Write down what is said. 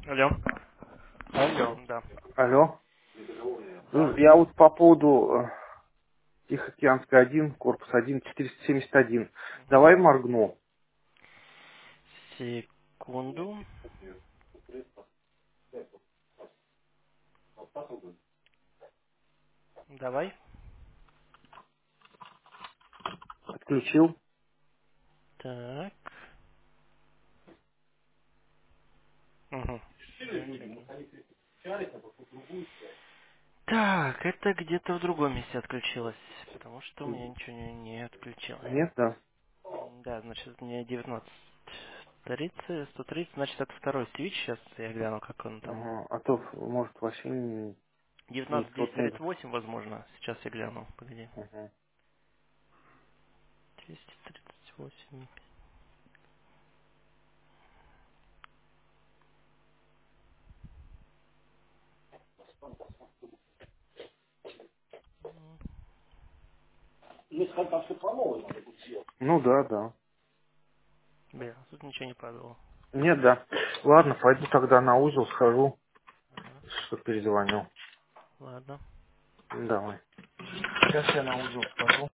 Алло. Алло. Да. Алло. Да. Я вот по поводу Тихоокеанской 1, корпус 1, 471. Мгм. Давай моргну. Секунду. Давай. Отключил. Так. Угу. 2 секунды. Так, это где-то в другом месте отключилось, потому что у меня ничего не отключилось. Нет, да. Да, значит, у меня 19:30, 130, значит, это второй свич. Сейчас я гляну, как он там. Ага. А то, может, вообще не тот не... 19:238, возможно. Сейчас я гляну. Погоди. Ага. 238. Ну да, да. Бля, тут ничего не падало. Нет, да. Ладно, пойду тогда на узел схожу, Ага. что перезвоню. Ладно. Давай. Сейчас я на узел схожу.